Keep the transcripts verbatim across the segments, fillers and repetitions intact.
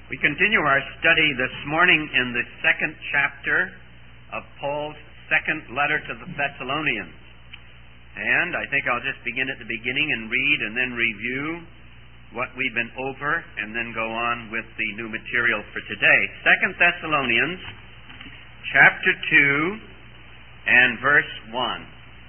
We continue our study this morning in the second chapter of Paul's second letter to the Thessalonians. And I think I'll just begin at the beginning and read and then review what we've been over and then go on with the new material for today. Second Thessalonians chapter two and verse one.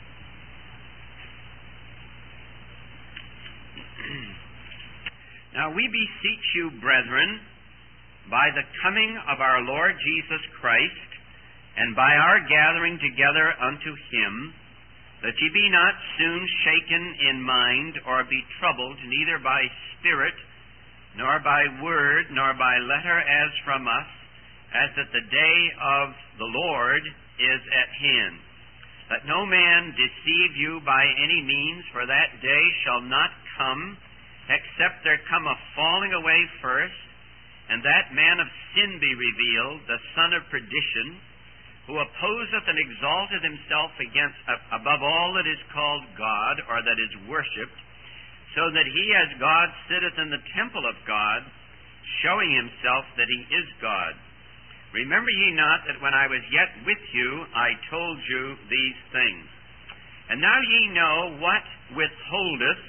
Now we beseech you, brethren, by the coming of our Lord Jesus Christ, and by our gathering together unto Him, that ye be not soon shaken in mind, or be troubled, neither by spirit, nor by word, nor by letter as from us, as that the day of the Lord is at hand. Let no man deceive you by any means, for that day shall not come, except there come a falling away first, and that man of sin be revealed, the son of perdition, who opposeth and exalteth himself against above all that is called God, or that is worshipped, so that he as God sitteth in the temple of God, showing himself that he is God. Remember ye not that when I was yet with you, I told you these things. And now ye know what withholdeth,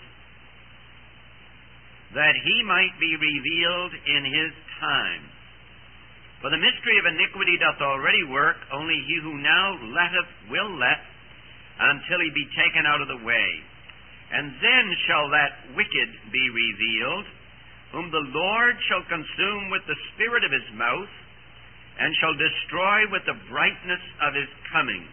that he might be revealed in his time. For the mystery of iniquity doth already work, only he who now letteth will let, until he be taken out of the way. And then shall that wicked be revealed, whom the Lord shall consume with the spirit of his mouth, and shall destroy with the brightness of his coming.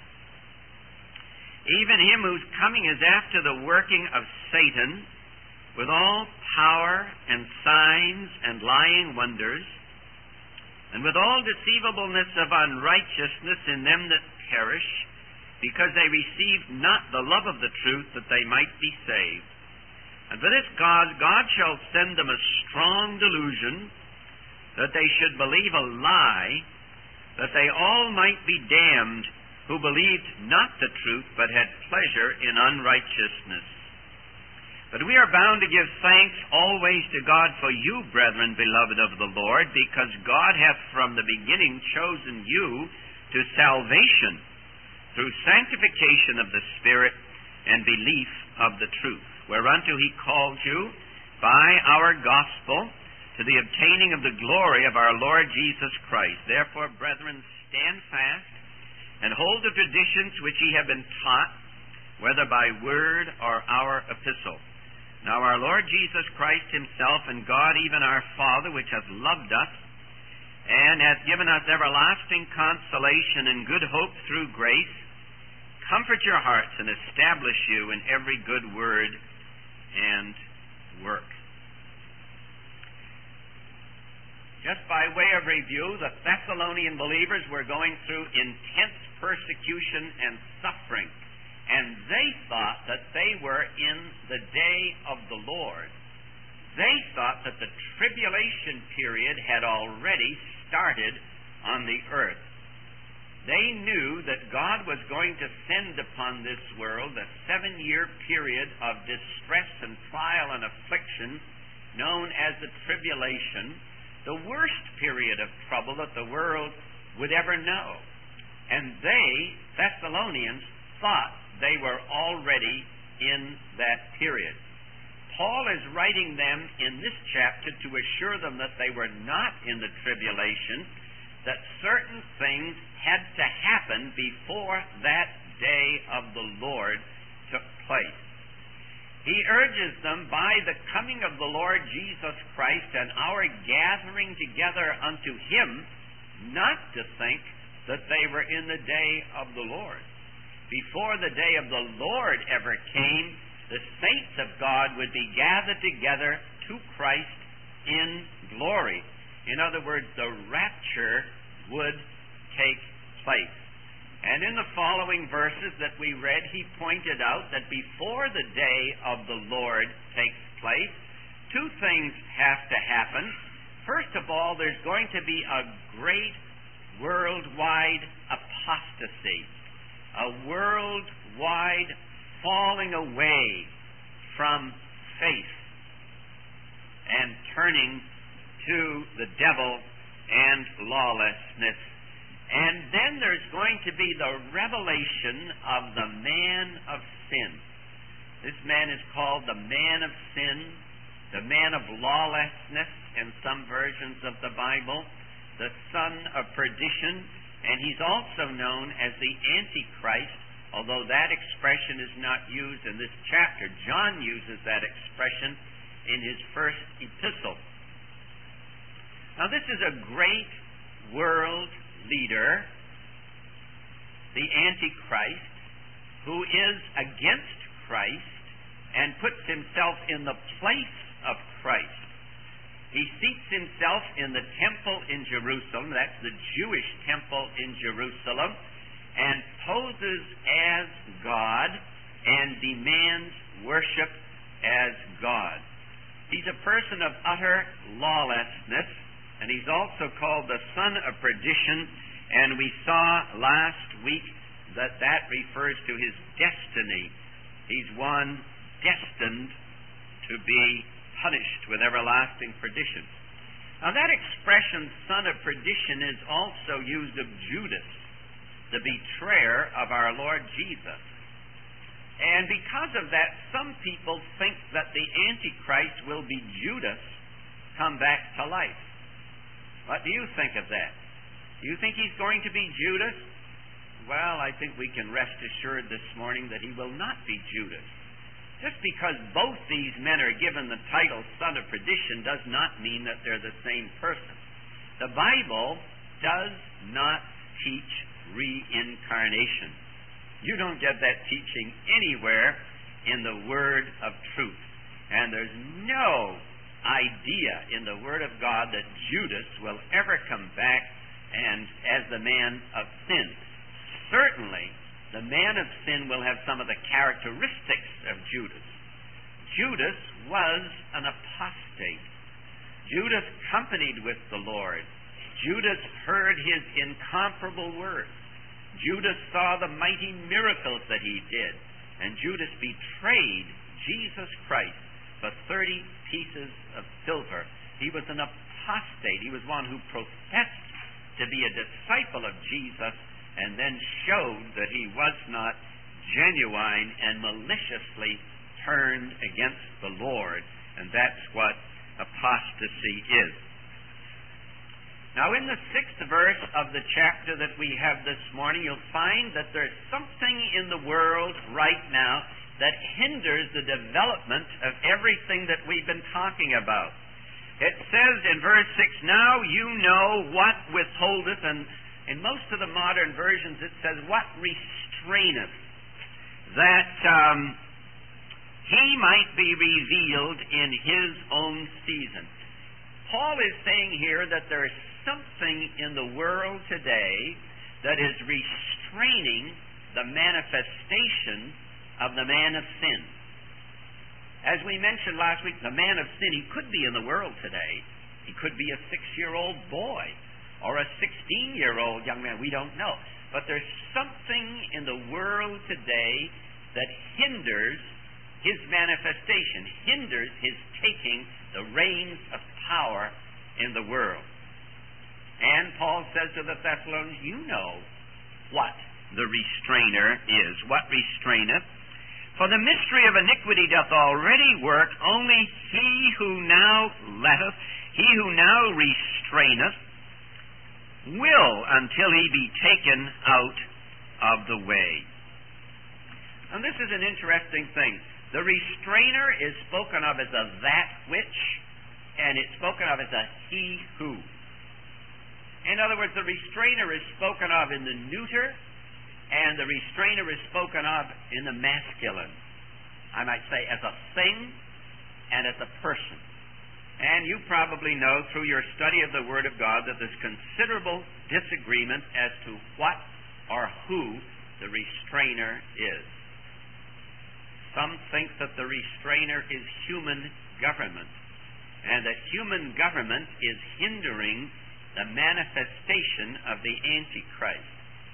Even him whose coming is after the working of Satan, with all power and signs and lying wonders, and with all deceivableness of unrighteousness in them that perish, because they received not the love of the truth, that they might be saved. And for this cause God shall send them a strong delusion, that they should believe a lie, that they all might be damned, who believed not the truth, but had pleasure in unrighteousness. But we are bound to give thanks always to God for you, brethren, beloved of the Lord, because God hath from the beginning chosen you to salvation, through sanctification of the Spirit and belief of the truth, whereunto He called you by our gospel to the obtaining of the glory of our Lord Jesus Christ. Therefore, brethren, stand fast, and hold the traditions which ye have been taught, whether by word or our epistle. Now our Lord Jesus Christ Himself, and God even our Father, which hath loved us, and hath given us everlasting consolation and good hope through grace, comfort your hearts and establish you in every good word and work. Just by way of review, the Thessalonian believers were going through intense persecution and suffering. And they thought that they were in the day of the Lord. They thought that the tribulation period had already started on the earth. They knew that God was going to send upon this world a seven-year period of distress and trial and affliction known as the tribulation, the worst period of trouble that the world would ever know. And they, Thessalonians, thought they were already in that period. Paul is writing them in this chapter to assure them that they were not in the tribulation, that certain things had to happen before that day of the Lord took place. He urges them by the coming of the Lord Jesus Christ and our gathering together unto Him not to think that they were in the day of the Lord. Before the day of the Lord ever came, the saints of God would be gathered together to Christ in glory. In other words, the rapture would take place. And in the following verses that we read, he pointed out that before the day of the Lord takes place, two things have to happen. First of all, there's going to be a great worldwide apostasy. A worldwide falling away from faith and turning to to the devil and lawlessness. And then there's going to be the revelation of the man of sin. This man is called the man of sin, the man of lawlessness in some versions of the Bible, the son of perdition, and he's also known as the Antichrist, although that expression is not used in this chapter. John uses that expression in his first epistle. Now, this is a great world leader, the Antichrist, who is against Christ and puts himself in the place of Christ. He seats himself in the temple in Jerusalem, that's the Jewish temple in Jerusalem, and poses as God and demands worship as God. He's a person of utter lawlessness, and he's also called the son of perdition, and we saw last week that that refers to his destiny. He's one destined to be punished with everlasting perdition. Now that expression, son of perdition, is also used of Judas, the betrayer of our Lord Jesus. And because of that, some people think that the Antichrist will be Judas come back to life. What do you think of that? Do you think he's going to be Judas? Well, I think we can rest assured this morning that he will not be Judas. Just because both these men are given the title son of perdition does not mean that they're the same person. The Bible does not teach reincarnation. You don't get that teaching anywhere in the Word of truth. And there's no idea in the Word of God that Judas will ever come back and as the man of sin. Certainly, the man of sin will have some of the characteristics of Judas. Judas was an apostate. Judas companied with the Lord. Judas heard his incomparable words. Judas saw the mighty miracles that he did. And Judas betrayed Jesus Christ for thirty pieces of silver. He was an apostate. He was one who professed to be a disciple of Jesus and then showed that he was not genuine and maliciously turned against the Lord. And that's what apostasy is. Now, in the sixth verse of the chapter that we have this morning, you'll find that there's something in the world right now that hinders the development of everything that we've been talking about. It says in verse six, now you know what withholdeth, and in most of the modern versions it says, what restraineth, that um, he might be revealed in his own season. Paul is saying here that there is something in the world today that is restraining the manifestation of the man of sin. As we mentioned last week, the man of sin, he could be in the world today. He could be a six-year-old boy or a sixteen-year-old young man. We don't know. But there's something in the world today that hinders his manifestation, hinders his taking the reins of power in the world. And Paul says to the Thessalonians, you know what the restrainer is. What restraineth? For the mystery of iniquity doth already work, only he who now letteth, he who now restraineth, will until he be taken out of the way. And this is an interesting thing. The restrainer is spoken of as a that which, and it's spoken of as a he who. In other words, the restrainer is spoken of in the neuter, and the restrainer is spoken of in the masculine. I might say as a thing and as a person. And you probably know through your study of the Word of God that there's considerable disagreement as to what or who the restrainer is. Some think that the restrainer is human government, and that human government is hindering the manifestation of the Antichrist.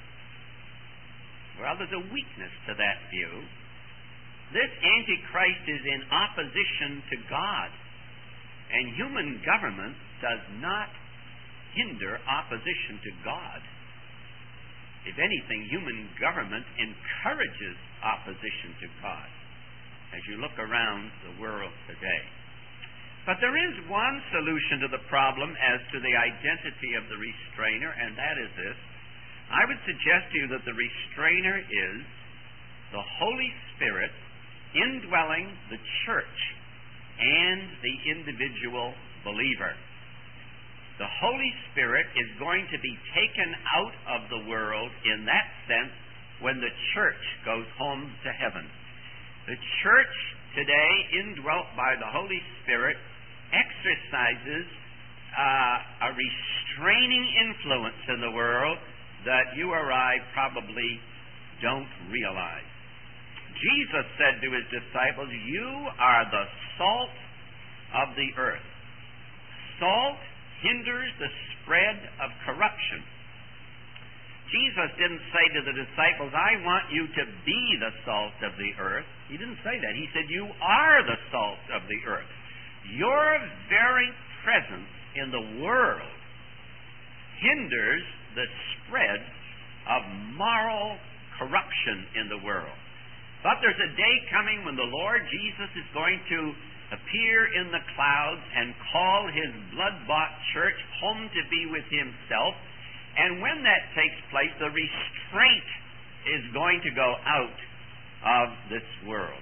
Well, there's a weakness to that view. This Antichrist is in opposition to God, and human government does not hinder opposition to God. If anything, human government encourages opposition to God, as you look around the world today. But there is one solution to the problem as to the identity of the restrainer, and that is this. I would suggest to you that the restrainer is the Holy Spirit indwelling the church and the individual believer. The Holy Spirit is going to be taken out of the world in that sense when the church goes home to heaven. The church today, indwelt by the Holy Spirit, exercises uh, a restraining influence in the world that you or I probably don't realize. Jesus said to his disciples, "You are the salt of the earth." Salt hinders the spread of corruption. Jesus didn't say to the disciples, "I want you to be the salt of the earth." He didn't say that. He said, "You are the salt of the earth." Your very presence in the world hinders the spread of moral corruption in the world. But there's a day coming when the Lord Jesus is going to appear in the clouds and call his blood-bought church home to be with himself. And when that takes place, the restraint is going to go out of this world.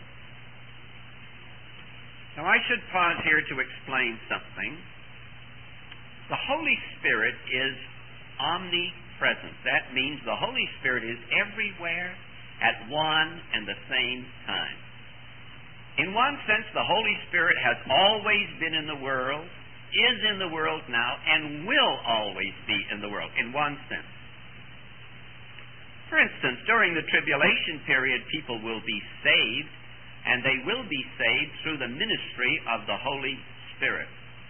Now, I should pause here to explain something. The Holy Spirit is omnipresent. That means the Holy Spirit is everywhere at one and the same time. In one sense, the Holy Spirit has always been in the world, is in the world now, and will always be in the world, in one sense. For instance, during the tribulation period, people will be saved, and they will be saved through the ministry of the Holy Spirit.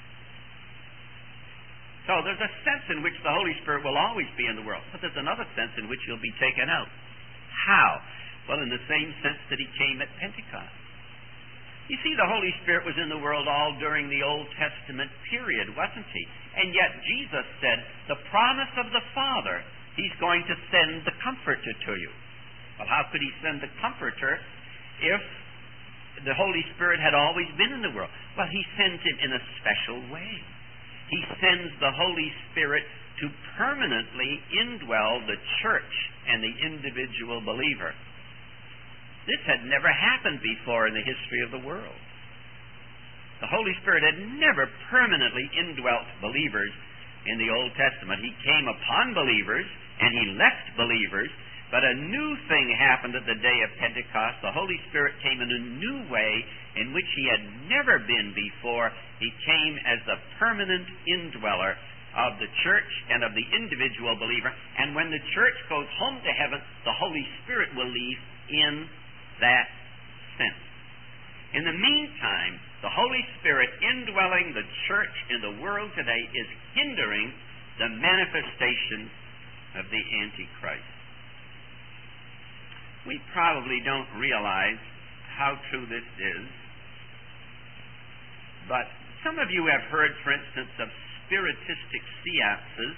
So there's a sense in which the Holy Spirit will always be in the world, but there's another sense in which he'll be taken out. How? Well, in the same sense that he came at Pentecost. You see, the Holy Spirit was in the world all during the Old Testament period, wasn't he? And yet Jesus said, the promise of the Father, he's going to send the Comforter to you. Well, how could he send the Comforter if the Holy Spirit had always been in the world? Well, he sends him in a special way. He sends the Holy Spirit to permanently indwell the church and the individual believer. This had never happened before in the history of the world. The Holy Spirit had never permanently indwelt believers in the Old Testament. He came upon believers and he left believers, but a new thing happened at the day of Pentecost. The Holy Spirit came in a new way in which he had never been before. He came as the permanent indweller of the church and of the individual believer. And when the church goes home to heaven, the Holy Spirit will leave in that sense. In the meantime, the Holy Spirit indwelling the church in the world today is hindering the manifestation of the Antichrist. We probably don't realize how true this is, but some of you have heard, for instance, of spiritistic seances,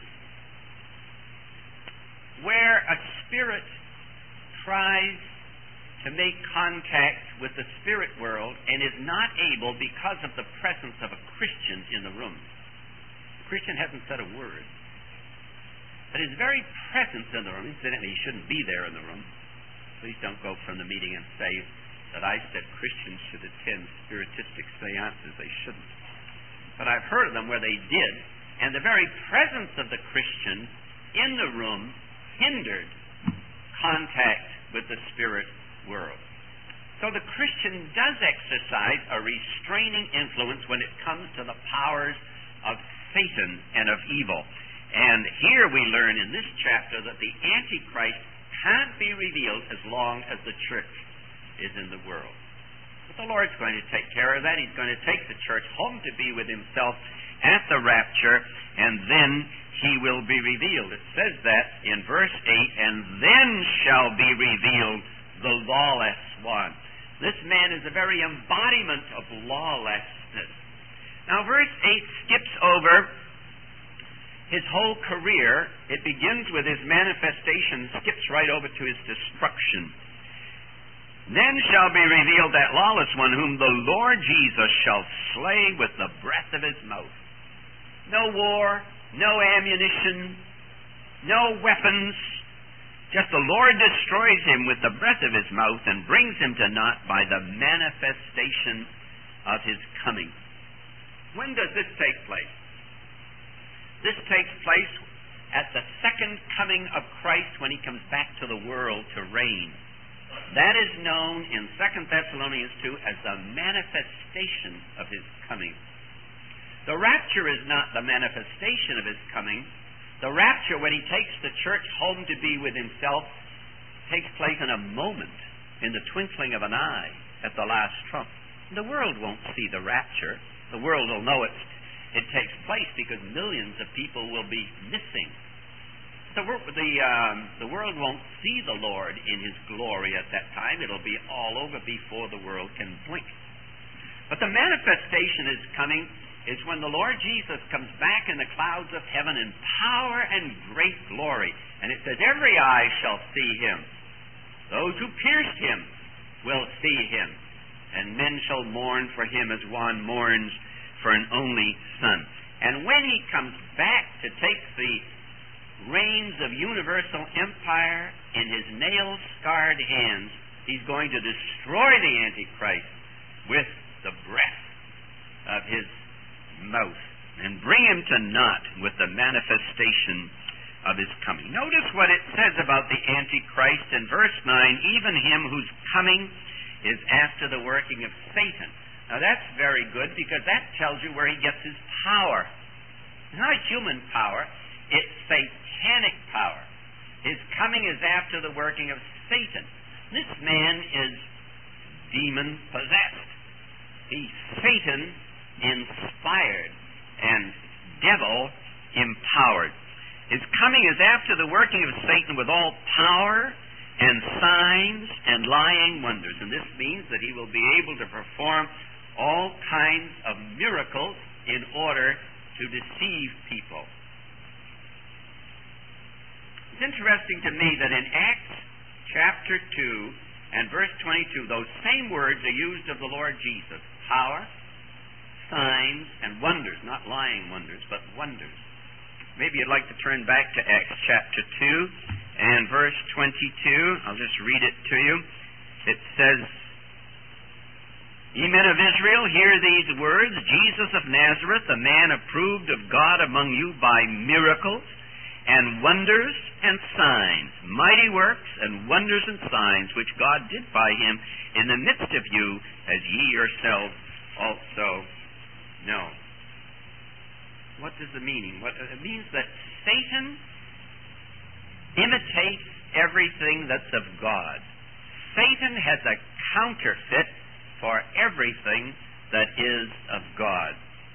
where a spirit tries to make contact with the spirit world and is not able because of the presence of a Christian in the room. The Christian hasn't said a word, but his very presence in the room, incidentally, he shouldn't be there in the room. Please don't go from the meeting and say that I said Christians should attend spiritistic seances. They shouldn't. But I've heard of them where they did, and the very presence of the Christian in the room hindered contact with the spirit world. So the Christian does exercise a restraining influence when it comes to the powers of Satan and of evil. And here we learn in this chapter that the Antichrist can't be revealed as long as the church is in the world. But the Lord's going to take care of that. He's going to take the church home to be with himself at the rapture, and then he will be revealed. It says that in verse eight, and then shall be revealed the lawless one. This man is the very embodiment of lawlessness. Now, verse eight skips over his whole career, it begins with his manifestation, skips right over to his destruction. Then shall be revealed that lawless one whom the Lord Jesus shall slay with the breath of his mouth. No war, no ammunition, no weapons. Just the Lord destroys him with the breath of his mouth and brings him to naught by the manifestation of his coming. When does this take place? This takes place at the second coming of Christ when he comes back to the world to reign. That is known in Second Thessalonians two as the manifestation of his coming. The rapture is not the manifestation of his coming. The rapture, when he takes the church home to be with himself, takes place in a moment, in the twinkling of an eye, at the last trump. The world won't see the rapture. The world will know it, it takes place because millions of people will be missing. The, the, um, the world won't see the Lord in his glory at that time. It'll be all over before the world can blink. But the manifestation is coming is when the Lord Jesus comes back in the clouds of heaven in power and great glory. And it says, every eye shall see him. Those who pierced him will see him. And men shall mourn for him as one mourns for an only son. And when he comes back to take the reins of universal empire in his nail-scarred hands, he's going to destroy the Antichrist with the breath of his mouth and bring him to naught with the manifestation of his coming. Notice what it says about the Antichrist in verse nine, even him whose coming is after the working of Satan. Now that's very good because that tells you where he gets his power. It's not human power, it's satanic power. His coming is after the working of Satan. This man is demon-possessed. He's Satan-inspired and devil-empowered. His coming is after the working of Satan with all power and signs and lying wonders. And this means that he will be able to perform all kinds of miracles in order to deceive people. It's interesting to me that in Acts chapter two and verse twenty-two, those same words are used of the Lord Jesus. Power, signs, and wonders. Not lying wonders, but wonders. Maybe you'd like to turn back to Acts chapter two and verse twenty-two. I'll just read it to you. It says, Ye men of Israel, hear these words. Jesus of Nazareth, a man approved of God among you by miracles and wonders and signs, mighty works and wonders and signs, which God did by him in the midst of you, as ye yourselves also know. What is the meaning? What, it means that Satan imitates everything that's of God. Satan has a counterfeit for everything that is of God.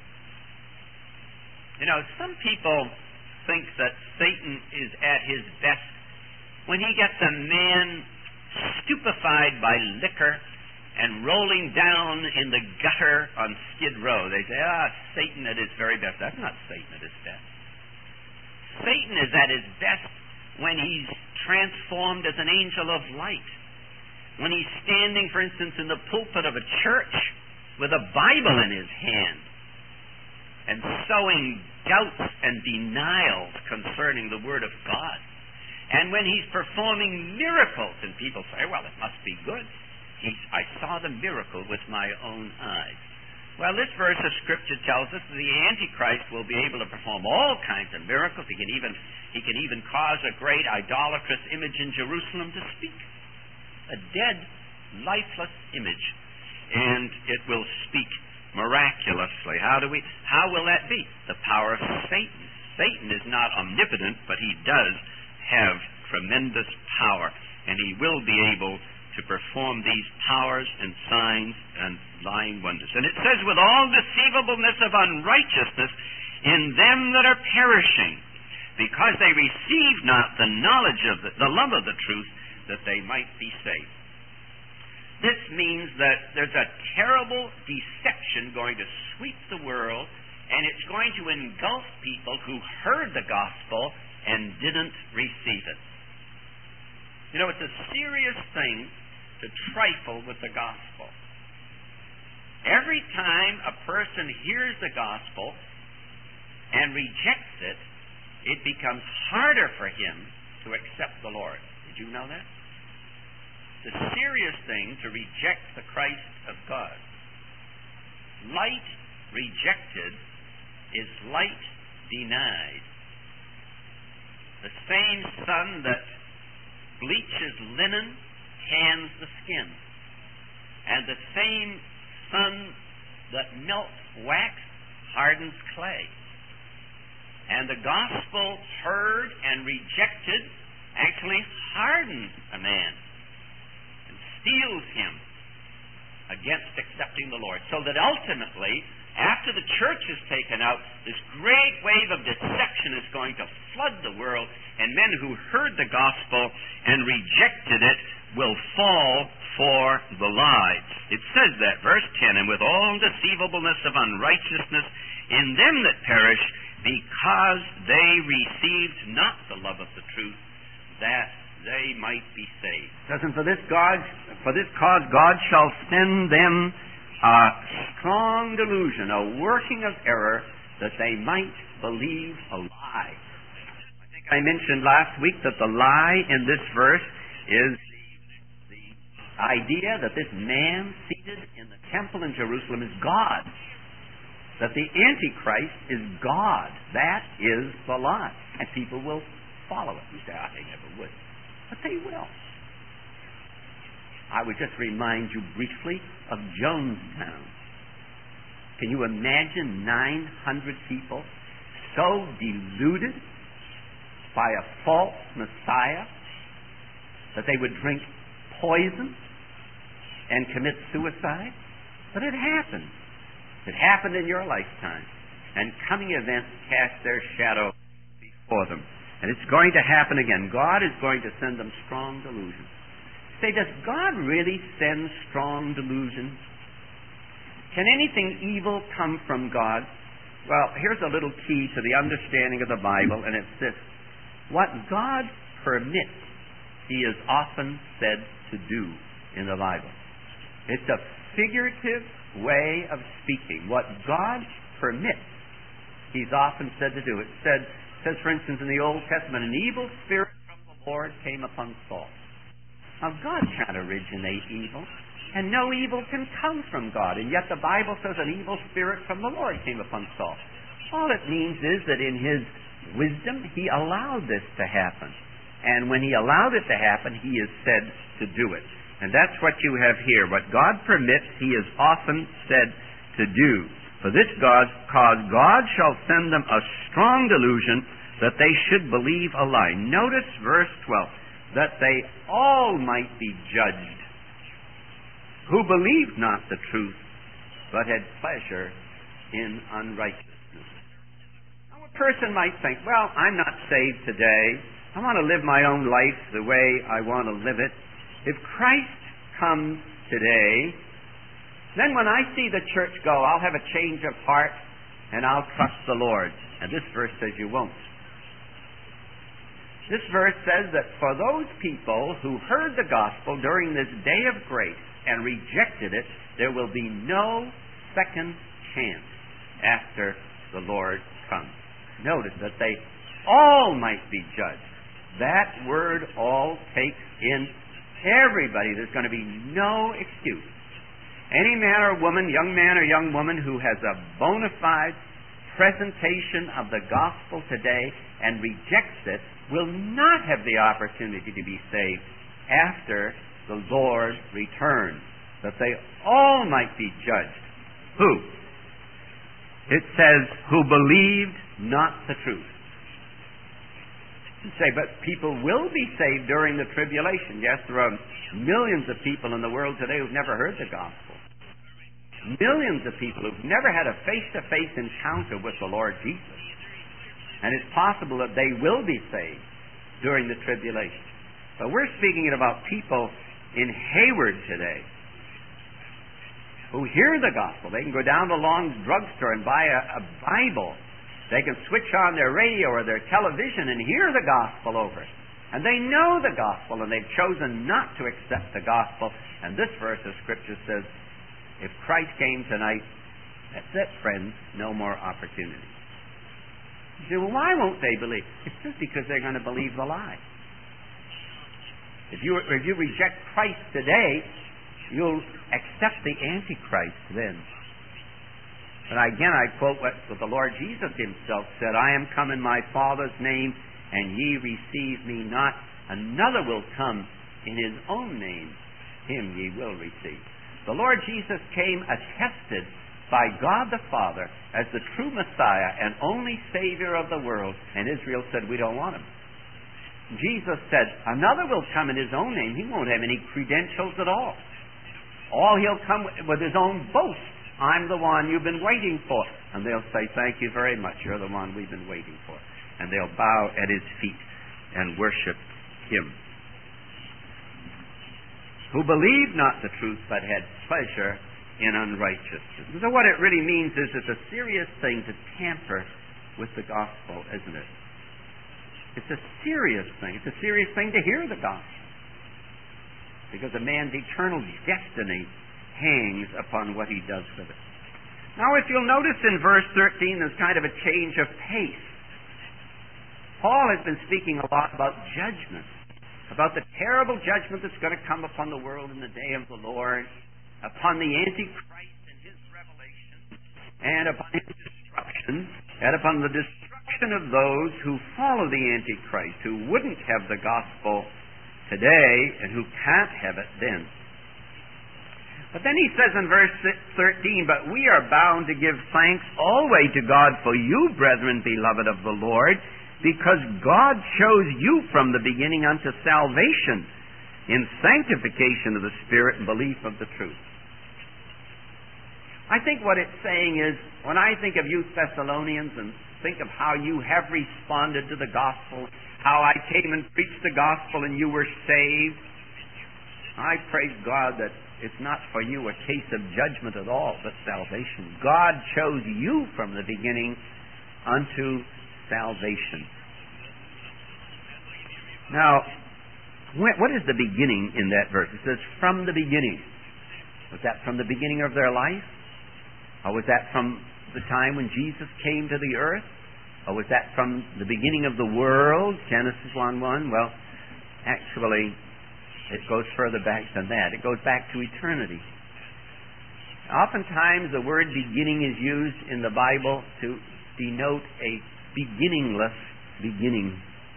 You know, some people think that Satan is at his best when he gets a man stupefied by liquor and rolling down in the gutter on Skid Row. They say, ah, Satan at his very best. That's not Satan at his best. Satan is at his best when he's transformed as an angel of light. When he's standing, for instance, in the pulpit of a church with a Bible in his hand and sowing doubts and denials concerning the Word of God. And when he's performing miracles, and people say, well, it must be good. He's, I saw the miracle with my own eyes. Well, this verse of Scripture tells us that the Antichrist will be able to perform all kinds of miracles. He can even, he can even cause a great idolatrous image in Jerusalem to speak. A dead, lifeless image. And it will speak miraculously. How do we, how will that be? The power of Satan. Satan is not omnipotent, but he does have tremendous power. And he will be able to perform these powers and signs and lying wonders. And it says, with all deceivableness of unrighteousness in them that are perishing, because they receive not the knowledge of the, the love of the truth, that they might be saved. This means that there's a terrible deception going to sweep the world and it's going to engulf people who heard the gospel and didn't receive it. You know, it's a serious thing to trifle with the gospel. Every time a person hears the gospel and rejects it, it becomes harder for him to accept the Lord. Did you know that? It's a serious thing to reject the Christ of God. Light rejected is light denied. The same sun that bleaches linen tans the skin. And the same sun that melts wax hardens clay. And the gospel heard and rejected actually hardens a man and steels him against accepting the Lord. So that ultimately, after the church is taken out, this great wave of deception is going to flood the world, and men who heard the gospel and rejected it will fall for the lie. It says that, verse ten, and with all deceivableness of unrighteousness in them that perish, because they received not the love of the truth, that they might be saved. Doesn't for this God, for this cause God shall send them a strong delusion, a working of error, that they might believe a lie. I think I mentioned last week that the lie in this verse is the, the idea that this man seated in the temple in Jerusalem is God. That the Antichrist is God. That is the lie. And people will follow it. You say, oh, they never would. But they will. I would just remind you briefly of Jonestown. Can you imagine nine hundred people so deluded by a false Messiah that they would drink poison and commit suicide? But it happened. It happened in your lifetime. And coming events cast their shadow before them. And it's going to happen again. God is going to send them strong delusion. Say, does God really send strong delusion? Can anything evil come from God? Well, here's a little key to the understanding of the Bible, and it's this. What God permits, He is often said to do in the Bible. It's a figurative way of speaking. What God permits, He's often said to do. It said, says, for instance, in the Old Testament, an evil spirit from the Lord came upon Saul. Now, God can't originate evil, and no evil can come from God. And yet the Bible says an evil spirit from the Lord came upon Saul. All it means is that in His wisdom, He allowed this to happen. And when He allowed it to happen, He is said to do it. And that's what you have here. What God permits, He is often said to do. For this God, cause God shall send them a strong delusion that they should believe a lie. Notice verse twelve. That they all might be judged, who believed not the truth, but had pleasure in unrighteousness. Now, a person might think, well, I'm not saved today. I want to live my own life the way I want to live it. If Christ comes today, then when I see the church go, I'll have a change of heart and I'll trust the Lord. And this verse says you won't. This verse says that for those people who heard the gospel during this day of grace and rejected it, there will be no second chance after the Lord comes. Notice that they all might be judged. That word all takes in everybody. There's going to be no excuse. Any man or woman, young man or young woman who has a bona fide presentation of the gospel today and rejects it will not have the opportunity to be saved after the Lord returns. That they all might be judged. Who? It says, who believed not the truth. You say, but people will be saved during the tribulation. Yes, there are millions of people in the world today who've never heard the gospel. Millions of people who've never had a face-to-face encounter with the Lord Jesus. And it's possible that they will be saved during the tribulation. But we're speaking about people in Hayward today. who hear the gospel. They can go down to Long's drugstore and buy a, a Bible. They can switch on their radio or their television and hear the gospel over it. And they know the gospel, and they've chosen not to accept the gospel. And this verse of Scripture says, if Christ came tonight, that's it, friends, no more opportunity. You say, well, why won't they believe? It's just because they're going to believe the lie. If you, if you reject Christ today, you'll accept the Antichrist then. But again, I quote what, what the Lord Jesus himself said, I am come in my Father's name, and ye receive me not. Another will come in his own name. Him ye will receive. The Lord Jesus came attested by God the Father as the true Messiah and only Savior of the world. And Israel said, we don't want him. Jesus said, another will come in his own name. He won't have any credentials at all. All he'll come with, with his own boast. I'm the one you've been waiting for. And they'll say, thank you very much. You're the one we've been waiting for. And they'll bow at his feet and worship him. Who believed not the truth, but had pleasure in unrighteousness. So what it really means is it's a serious thing to tamper with the gospel, isn't it? It's a serious thing. It's a serious thing to hear the gospel. Because a man's eternal destiny hangs upon what he does with it. Now, if you'll notice in verse thirteen, there's kind of a change of pace. Paul has been speaking a lot about judgment, about the terrible judgment that's going to come upon the world in the day of the Lord, upon the Antichrist and his revelation, and upon his destruction, and upon the destruction of those who follow the Antichrist, who wouldn't have the gospel today and who can't have it then. But then he says in verse thirteen, but we are bound to give thanks always to God for you, brethren, beloved of the Lord, because God chose you from the beginning unto salvation in sanctification of the Spirit and belief of the truth. I think what it's saying is, when I think of you Thessalonians and think of how you have responded to the gospel, how I came and preached the gospel and you were saved, I praise God that it's not for you a case of judgment at all, but salvation. God chose you from the beginning unto salvation. Now, what is the beginning in that verse? It says, from the beginning. Was that from the beginning of their life? Or was that from the time when Jesus came to the earth? Or was that from the beginning of the world? Genesis one one? Well, actually, it goes further back than that. It goes back to eternity. Oftentimes, the word beginning is used in the Bible to denote a beginningless beginning.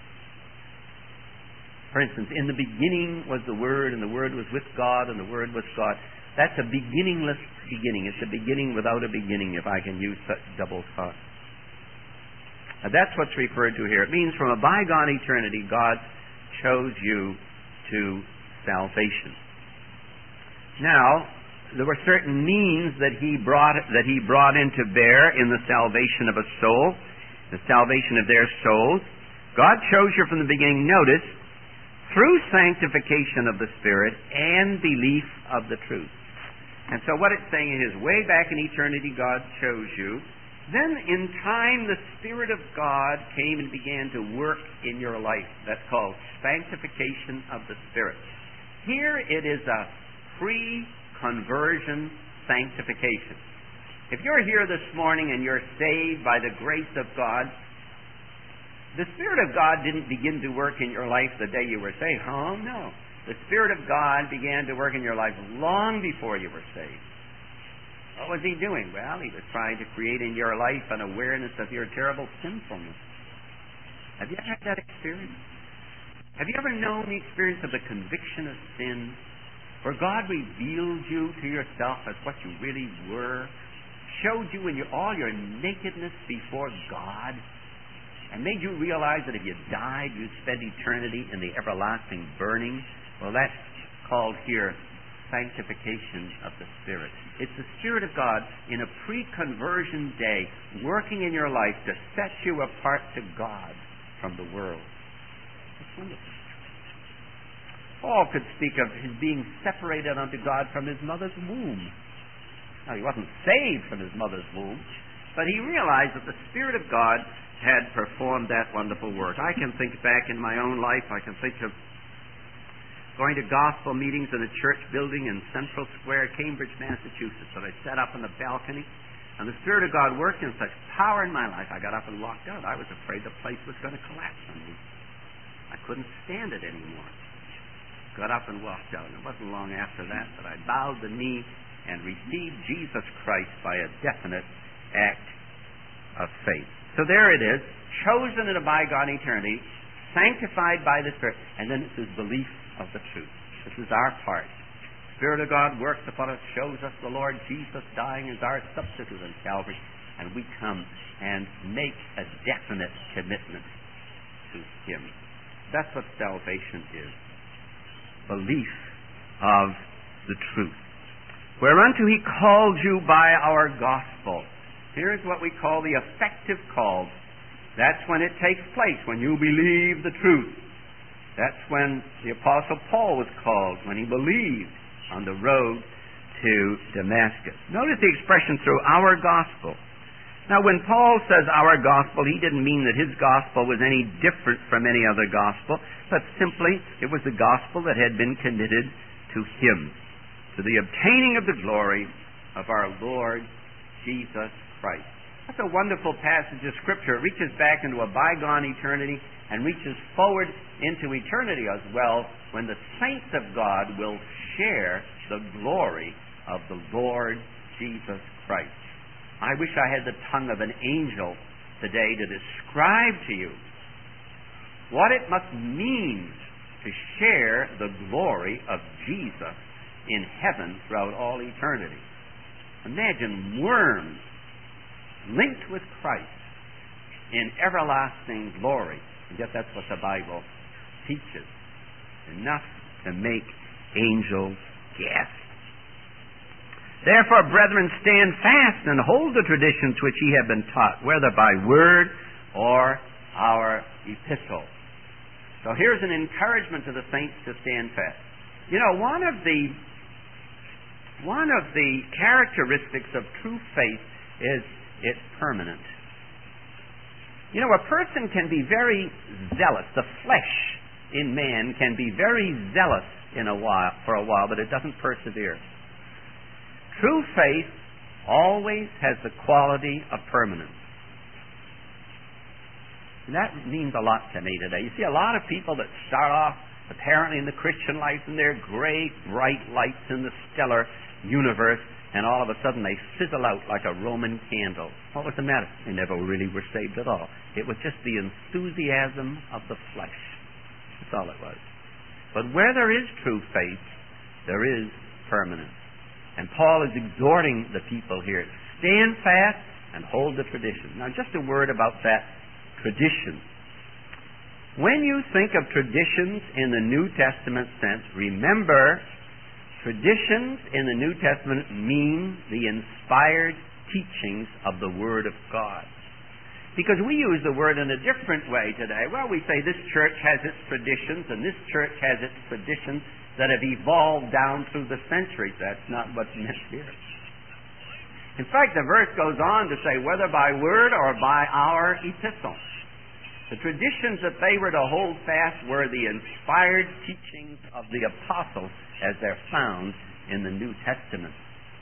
For instance, in the beginning was the Word, and the Word was with God, and the Word was God. That's a beginningless beginning. It's a beginning without a beginning, if I can use such double thought. Now, that's what's referred to here. It means from a bygone eternity, God chose you to salvation. Now, there were certain means that He brought that He brought into bear in the salvation of a soul, the salvation of their souls. God chose you from the beginning, notice, through sanctification of the Spirit and belief of the truth. And so what it's saying is, way back in eternity, God chose you. Then in time, the Spirit of God came and began to work in your life. That's called sanctification of the Spirit. Here it is a pre-conversion sanctification. If you're here this morning and you're saved by the grace of God, the Spirit of God didn't begin to work in your life the day you were saved. Oh, no. The Spirit of God began to work in your life long before you were saved. What was He doing? Well, He was trying to create in your life an awareness of your terrible sinfulness. Have you ever had that experience? Have you ever known the experience of the conviction of sin, where God revealed you to yourself as what you really were, showed you in your, all your nakedness before God, and made you realize that if you died, you'd spend eternity in the everlasting burning? Well, that's called here sanctification of the Spirit. It's the Spirit of God in a pre-conversion day working in your life to set you apart to God from the world. It's wonderful. Paul could speak of his being separated unto God from his mother's womb. Now, he wasn't saved from his mother's womb, but he realized that the Spirit of God had performed that wonderful work. I can think back in my own life, I can think of going to gospel meetings in a church building in Central Square, Cambridge, Massachusetts, and I sat up on the balcony, and the Spirit of God worked in such power in my life, I got up and walked out. I was afraid the place was going to collapse on me. I couldn't stand it anymore. Got up and walked out, and it wasn't long after that that I bowed the knee and received Jesus Christ by a definite act of faith. So there it is, chosen in a bygone eternity, sanctified by the Spirit, and then it's his belief of the truth. This is our part. Spirit of God works upon us, shows us the Lord Jesus dying as our substitute on Calvary, and we come and make a definite commitment to him. That's what salvation is. Belief of the truth. Whereunto he called you by our gospel. Here's what we call the effective call. That's when it takes place, when you believe the truth. That's when the Apostle Paul was called, when he believed on the road to Damascus. Notice the expression, through our gospel. Now, when Paul says our gospel, he didn't mean that his gospel was any different from any other gospel, but simply it was the gospel that had been committed to him, to the obtaining of the glory of our Lord Jesus Christ. That's a wonderful passage of Scripture. It reaches back into a bygone eternity and reaches forward into eternity as well, when the saints of God will share the glory of the Lord Jesus Christ. I wish I had the tongue of an angel today to describe to you what it must mean to share the glory of Jesus in heaven throughout all eternity. Imagine worms linked with Christ in everlasting glory. And yet that's what the Bible teaches. Enough to make angels gasp. Therefore, brethren, stand fast and hold the traditions which ye have been taught, whether by word or our epistle. So here's an encouragement to the saints to stand fast. You know, one of the one of the characteristics of true faith is it's permanent. You know, a person can be very zealous. The flesh in man can be very zealous in a while for a while, but it doesn't persevere. True faith always has the quality of permanence. And that means a lot to me today. You see a lot of people that start off apparently in the Christian life and they're great, bright lights in the stellar universe, and all of a sudden they fizzle out like a Roman candle. What was the matter? They never really were saved at all. It was just the enthusiasm of the flesh. That's all it was. But where there is true faith, there is permanence. And Paul is exhorting the people here, stand fast and hold the tradition. Now, just a word about that tradition. When you think of traditions in the New Testament sense, remember, traditions in the New Testament mean the inspired teachings of the Word of God. Because we use the word in a different way today. Well, we say this church has its traditions and this church has its traditions that have evolved down through the centuries. That's not what's meant here. In fact, the verse goes on to say, whether by word or by our epistle. The traditions that they were to hold fast were the inspired teachings of the apostles as they're found in the New Testament.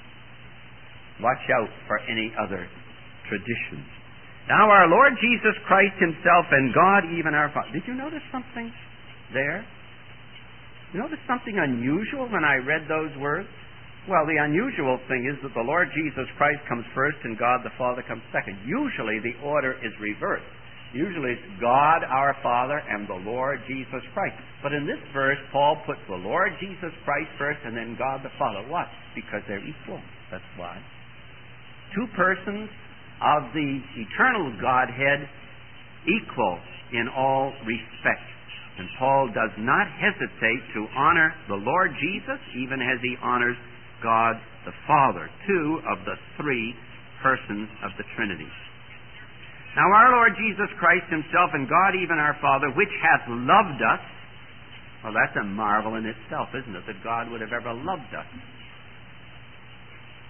Watch out for any other traditions. Now our Lord Jesus Christ himself and God even our Father. Did you notice something there? You notice something unusual when I read those words? Well, the unusual thing is that the Lord Jesus Christ comes first and God the Father comes second. Usually the order is reversed. Usually it's God our Father and the Lord Jesus Christ. But in this verse, Paul puts the Lord Jesus Christ first and then God the Father. What? Because they're equal. That's why. Two persons of the eternal Godhead, equal in all respects. And Paul does not hesitate to honor the Lord Jesus, even as he honors God the Father, two of the three persons of the Trinity. Now our Lord Jesus Christ himself and God even our Father, which hath loved us, well, that's a marvel in itself, isn't it, that God would have ever loved us.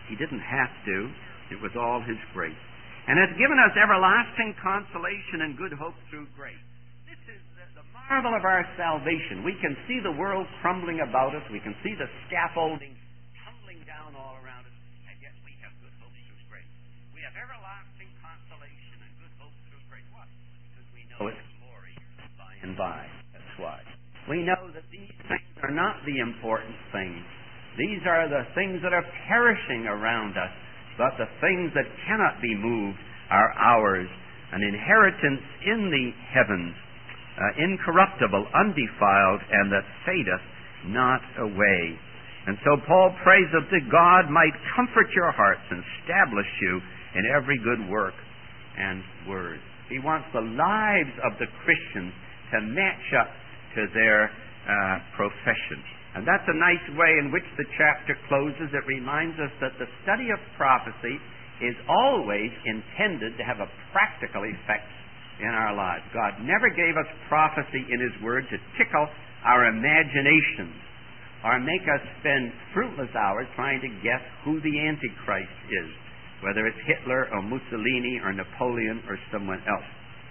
He didn't have to. It was all His grace. And has given us everlasting consolation and good hope through grace. This is the, the marvel of our salvation. We can see the world crumbling about us. We can see the scaffolding tumbling down all around us. And yet we have good hope through grace. We have everlasting consolation and good hope through grace. Why? Because we know its glory by and by. That's why. We know that these things are not the important things. These are the things that are perishing around us. But the things that cannot be moved are ours, an inheritance in the heavens, uh, incorruptible, undefiled, and that fadeth not away. And so Paul prays that the God might comfort your hearts and establish you in every good work and word. He wants the lives of the Christians to match up to their uh, profession. And that's a nice way in which the chapter closes. It reminds us that the study of prophecy is always intended to have a practical effect in our lives. God never gave us prophecy in His Word to tickle our imaginations or make us spend fruitless hours trying to guess who the Antichrist is, whether it's Hitler or Mussolini or Napoleon or someone else.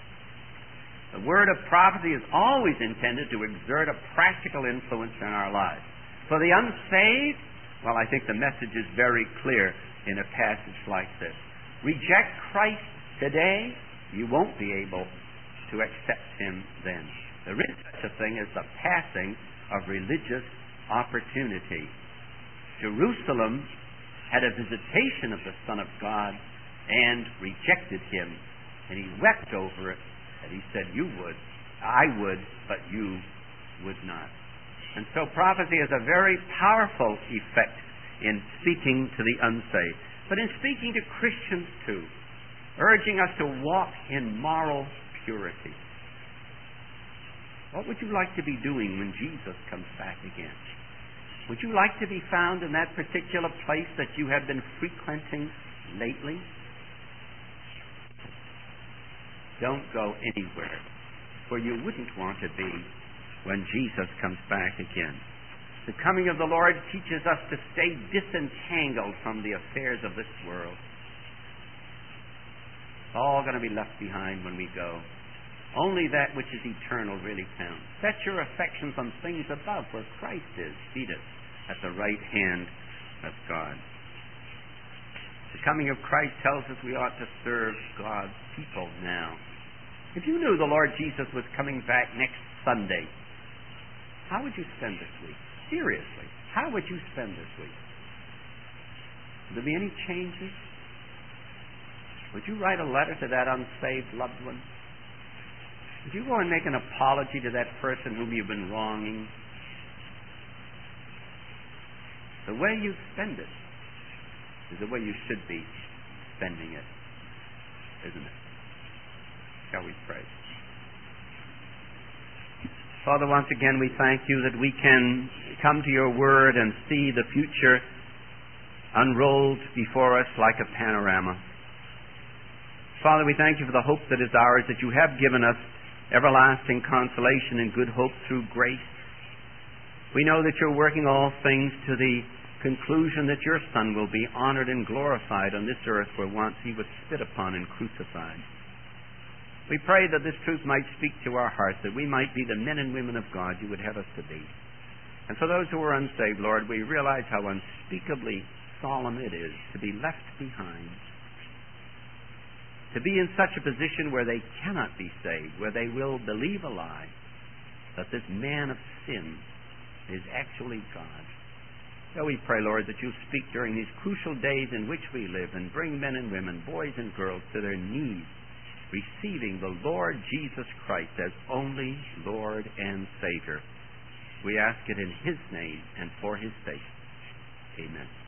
The word of prophecy is always intended to exert a practical influence in our lives. For the unsaved, well, I think the message is very clear in a passage like this. Reject Christ today, you won't be able to accept Him then. There is such a thing as the passing of religious opportunity. Jerusalem had a visitation of the Son of God and rejected Him, and He wept over it. And He said, you would, I would, but you would not. And so prophecy has a very powerful effect in speaking to the unsaved, but in speaking to Christians too, urging us to walk in moral purity. What would you like to be doing when Jesus comes back again? Would you like to be found in that particular place that you have been frequenting lately? Don't go anywhere where you wouldn't want to be when Jesus comes back again. The coming of the Lord teaches us to stay disentangled from the affairs of this world. It's all going to be left behind when we go. Only that which is eternal really counts. Set your affections on things above, where Christ is, seated at the right hand of God. The coming of Christ tells us we ought to serve God's people now. If you knew the Lord Jesus was coming back next Sunday, how would you spend this week? Seriously, how would you spend this week? Would there be any changes? Would you write a letter to that unsaved loved one? Would you go and make an apology to that person whom you've been wronging? The way you spend it is the way you should be spending it, isn't it? Shall we pray? Father, once again we thank You that we can come to Your Word and see the future unrolled before us like a panorama. Father, we thank You for the hope that is ours, that You have given us everlasting consolation and good hope through grace. We know that You're working all things to the conclusion that Your Son will be honored and glorified on this earth where once He was spit upon and crucified. We pray that this truth might speak to our hearts, that we might be the men and women of God You would have us to be. And for those who are unsaved, Lord, we realize how unspeakably solemn it is to be left behind, to be in such a position where they cannot be saved, where they will believe a lie, that this man of sin is actually God. So we pray, Lord, that You speak during these crucial days in which we live and bring men and women, boys and girls, to their knees, receiving the Lord Jesus Christ as only Lord and Savior. We ask it in His name and for His sake. Amen.